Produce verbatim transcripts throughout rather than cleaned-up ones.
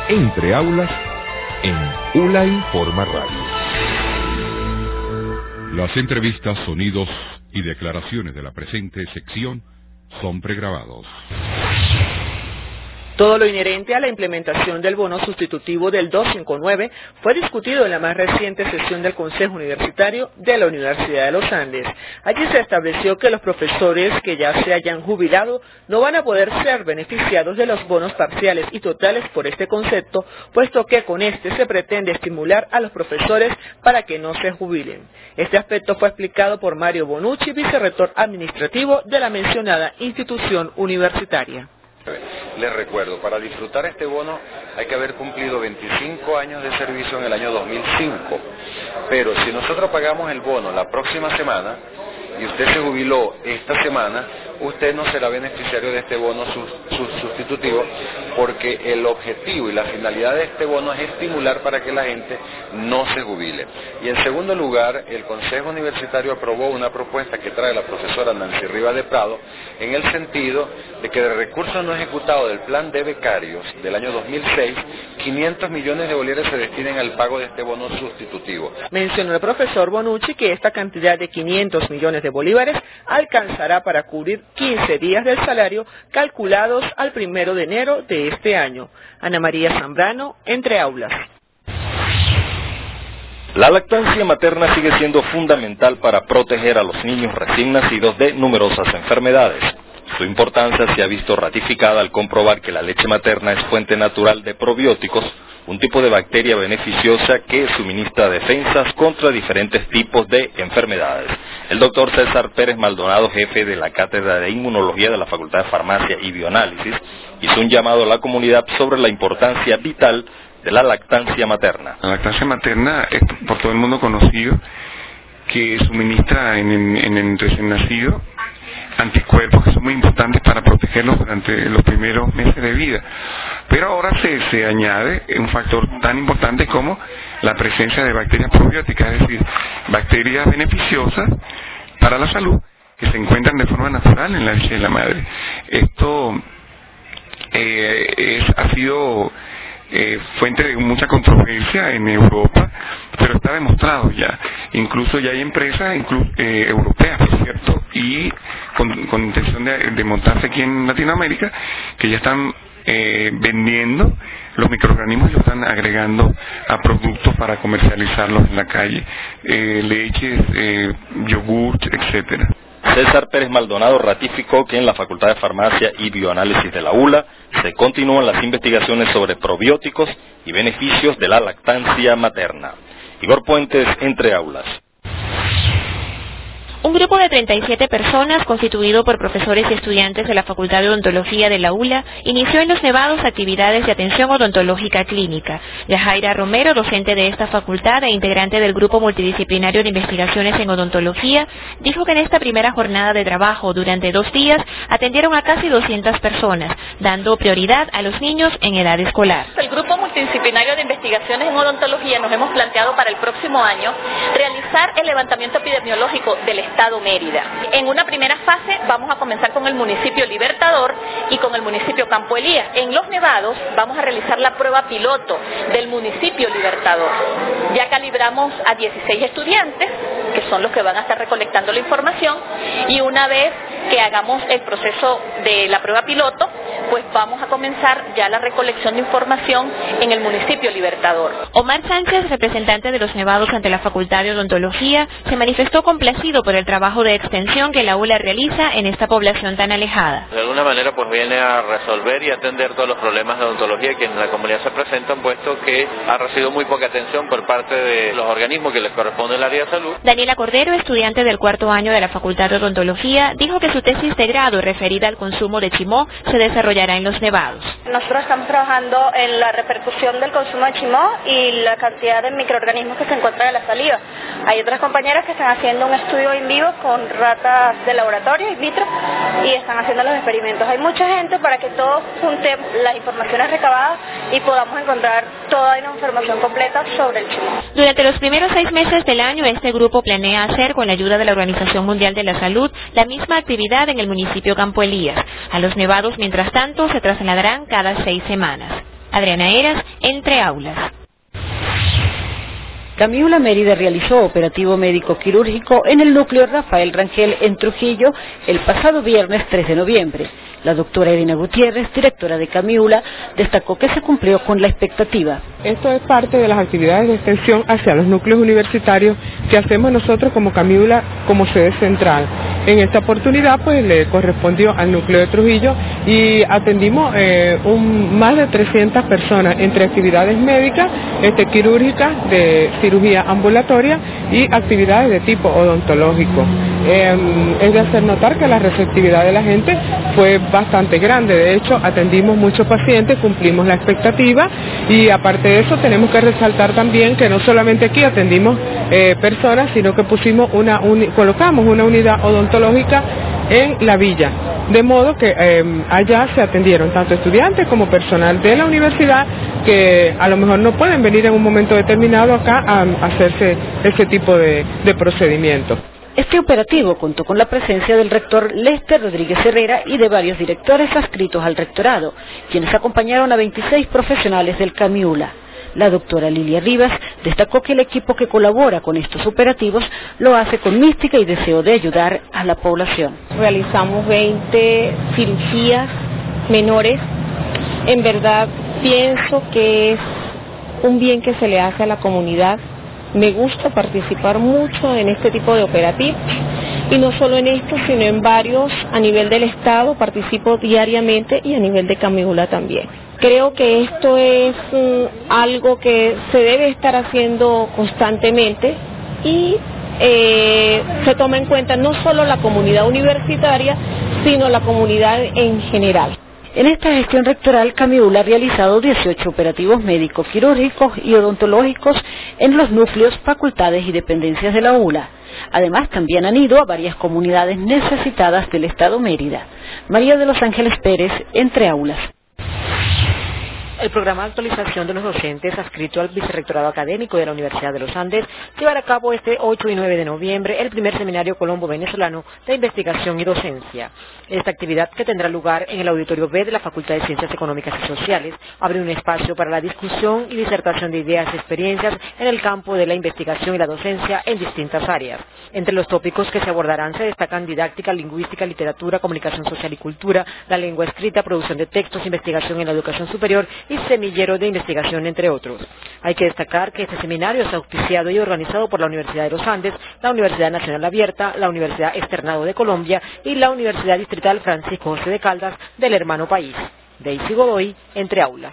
Entre Aulas en ULA Informa Radio. Las entrevistas, sonidos y declaraciones de la presente sección son pregrabados. Todo lo inherente a la implementación del bono sustitutivo del doscientos cincuenta y nueve fue discutido en la más reciente sesión del Consejo Universitario de la Universidad de los Andes. Allí se estableció que los profesores que ya se hayan jubilado no van a poder ser beneficiados de los bonos parciales y totales por este concepto, puesto que con este se pretende estimular a los profesores para que no se jubilen. Este aspecto fue explicado por Mario Bonucci, vicerrector administrativo de la mencionada institución universitaria. Les recuerdo, para disfrutar este bono hay que haber cumplido veinticinco años de servicio en el año dos mil cinco, pero si nosotros pagamos el bono la próxima semana y usted se jubiló esta semana, usted no será beneficiario de este bono sustitutivo, porque el objetivo y la finalidad de este bono es estimular para que la gente no se jubile. Y en segundo lugar, el Consejo Universitario aprobó una propuesta que trae la profesora Nancy Rivas de Prado, en el sentido de que de recursos no ejecutados del plan de becarios del año dos mil seis, quinientos millones de bolívares se destinen al pago de este bono sustitutivo. Mencionó el profesor Bonucci que esta cantidad de quinientos millones de bolívares alcanzará para cubrir quince días del salario calculados al primero de enero de este año. Ana María Zambrano, Entre Aulas. La lactancia materna sigue siendo fundamental para proteger a los niños recién nacidos de numerosas enfermedades. Su importancia se ha visto ratificada al comprobar que la leche materna es fuente natural de probióticos, un tipo de bacteria beneficiosa que suministra defensas contra diferentes tipos de enfermedades. El doctor César Pérez Maldonado, jefe de la Cátedra de Inmunología de la Facultad de Farmacia y Bioanálisis, hizo un llamado a la comunidad sobre la importancia vital de la lactancia materna. La lactancia materna es por todo el mundo conocido que suministra en, en, en el recién nacido anticuerpos que son muy importantes para protegerlos durante los primeros meses de vida. Pero ahora se, se añade un factor tan importante como la presencia de bacterias probióticas, es decir, bacterias beneficiosas para la salud que se encuentran de forma natural en la leche de la madre. Esto eh, es, ha sido eh, fuente de mucha controversia en Europa, pero está demostrado ya. Incluso ya hay empresas inclu eh, europeas, por cierto, y con, con intención de, de montarse aquí en Latinoamérica, que ya están eh, vendiendo los microorganismos y los están agregando a productos para comercializarlos en la calle, eh, leches, eh, yogurt, etcétera. César Pérez Maldonado ratificó que en la Facultad de Farmacia y Bioanálisis de la ULA se continúan las investigaciones sobre probióticos y beneficios de la lactancia materna. Igor Puentes, Entre Aulas. Un grupo de treinta y siete personas, constituido por profesores y estudiantes de la Facultad de Odontología de la ULA, inició en Los Nevados actividades de atención odontológica clínica. Yajaira Romero, docente de esta facultad e integrante del Grupo Multidisciplinario de Investigaciones en Odontología, dijo que en esta primera jornada de trabajo durante dos días atendieron a casi doscientas personas, dando prioridad a los niños en edad escolar. El Grupo Multidisciplinario de Investigaciones en Odontología nos hemos planteado para el próximo año realizar el levantamiento epidemiológico del Estado Mérida. En una primera fase vamos a comenzar con el municipio Libertador y con el municipio Campo Elías. En Los Nevados vamos a realizar la prueba piloto del municipio Libertador. Ya calibramos a dieciséis estudiantes, que son los que van a estar recolectando la información, y una vez que hagamos el proceso de la prueba piloto, pues vamos a comenzar ya la recolección de información en el municipio Libertador. Omar Sánchez, representante de Los Nevados ante la Facultad de Odontología, se manifestó complacido por el trabajo de extensión que la ULA realiza en esta población tan alejada. De alguna manera pues viene a resolver y atender todos los problemas de odontología que en la comunidad se presentan, puesto que ha recibido muy poca atención por parte de los organismos que les corresponde el área de salud. Daniela Cordero, estudiante del cuarto año de la Facultad de Odontología, dijo que su tesis de grado referida al consumo de chimó se desarrollará en Los Nevados. Nosotros estamos trabajando en la repercusión del consumo de chimó y la cantidad de microorganismos que se encuentran en la saliva. Hay otras compañeras que están haciendo un estudio in vivo con ratas de laboratorio, in vitro, y están haciendo los experimentos. Hay mucha gente para que todos juntemos las informaciones recabadas y podamos encontrar toda la información completa sobre el chimó. Durante los primeros seis meses del año, este grupo planea hacer, con la ayuda de la Organización Mundial de la Salud, la misma actividad en el municipio Campo Elías. A Los Nevados, mientras tanto, se trasladarán cada seis semanas. Adriana Eras, Entre Aulas. Camiula Mérida realizó operativo médico quirúrgico en el núcleo Rafael Rangel en Trujillo el pasado viernes tres de noviembre. La doctora Irina Gutiérrez, directora de Camiula, destacó que se cumplió con la expectativa. Esto es parte de las actividades de extensión hacia los núcleos universitarios que hacemos nosotros como Camiula, como sede central. En esta oportunidad pues le correspondió al núcleo de Trujillo y atendimos eh, un, más de trescientas personas entre actividades médicas, este, quirúrgicas, de cirugía ambulatoria y actividades de tipo odontológico. Eh, es de hacer notar que la receptividad de la gente fue bastante grande. De hecho, atendimos muchos pacientes, cumplimos la expectativa y aparte de eso tenemos que resaltar también que no solamente aquí atendimos eh, personas, sino que pusimos una uni, colocamos una unidad odontológica en la villa, de modo que eh, allá se atendieron tanto estudiantes como personal de la universidad que a lo mejor no pueden venir en un momento determinado acá a, a hacerse ese tipo de, de procedimientos. Este operativo contó con la presencia del rector Lester Rodríguez Herrera y de varios directores adscritos al rectorado, quienes acompañaron a veintiséis profesionales del Camiula. La doctora Lilia Rivas destacó que el equipo que colabora con estos operativos lo hace con mística y deseo de ayudar a la población. Realizamos veinte cirugías menores. En verdad pienso que es un bien que se le hace a la comunidad. Me gusta participar mucho en este tipo de operativos y no solo en esto, sino en varios a nivel del Estado, participo diariamente y a nivel de Camiula también. Creo que esto es um, algo que se debe estar haciendo constantemente y eh, se toma en cuenta no solo la comunidad universitaria, sino la comunidad en general. En esta gestión rectoral, Camiula ha realizado dieciocho operativos médicos, quirúrgicos y odontológicos en los núcleos, facultades y dependencias de la U L A. Además, también han ido a varias comunidades necesitadas del Estado Mérida. María de los Ángeles Pérez, Entre Aulas. El programa de actualización de los docentes adscrito al Vicerrectorado Académico de la Universidad de los Andes llevará a cabo este ocho y nueve de noviembre el primer seminario colombo-venezolano de investigación y docencia. Esta actividad, que tendrá lugar en el Auditorio B de la Facultad de Ciencias Económicas y Sociales, abre un espacio para la discusión y disertación de ideas y experiencias en el campo de la investigación y la docencia en distintas áreas. Entre los tópicos que se abordarán se destacan didáctica, lingüística, literatura, comunicación social y cultura, la lengua escrita, producción de textos, investigación en la educación superior y semillero de investigación, entre otros. Hay que destacar que este seminario es auspiciado y organizado por la Universidad de los Andes, la Universidad Nacional Abierta, la Universidad Externado de Colombia y la Universidad Distrital Francisco José de Caldas del hermano país. Daisy Godoy, Entre Aulas.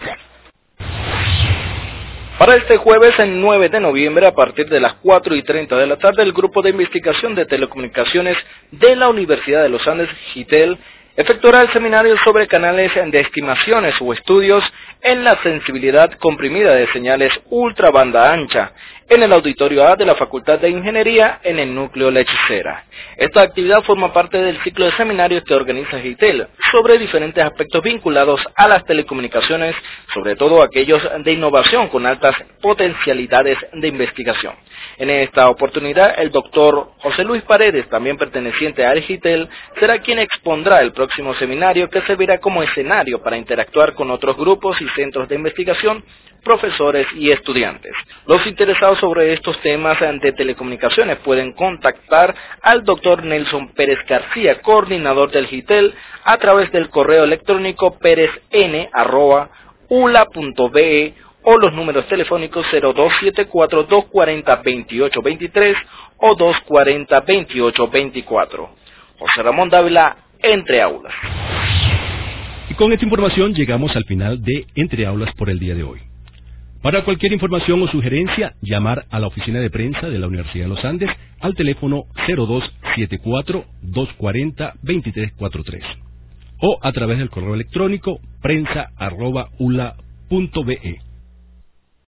Para este jueves, el nueve de noviembre, a partir de las cuatro y treinta de la tarde, el Grupo de Investigación de Telecomunicaciones de la Universidad de los Andes, GITEL, efectuará el seminario sobre canales de estimaciones o estudios en la sensibilidad comprimida de señales ultra banda ancha en el Auditorio A de la Facultad de Ingeniería en el Núcleo La Hechicera. Esta actividad forma parte del ciclo de seminarios que organiza GITEL sobre diferentes aspectos vinculados a las telecomunicaciones, sobre todo aquellos de innovación con altas potencialidades de investigación. En esta oportunidad, el doctor José Luis Paredes, también perteneciente a GITEL, será quien expondrá el próximo seminario, que servirá como escenario para interactuar con otros grupos y centros de investigación, profesores y estudiantes. Los interesados sobre estos temas de telecomunicaciones pueden contactar al doctor Nelson Pérez García, coordinador del GITEL, a través del correo electrónico perezn arroba ula punto be o los números telefónicos cero dos siete cuatro, dos cuatro cero, veintiocho veintitrés o dos cuatro cero, veintiocho veinticuatro. José Ramón Dávila, Entre Aulas. Y con esta información llegamos al final de Entre Aulas por el día de hoy. Para cualquier información o sugerencia, llamar a la oficina de prensa de la Universidad de los Andes al teléfono cero dos siete cuatro, dos cuatro cero, veintitrés cuarenta y tres o a través del correo electrónico prensa arroba ula punto be.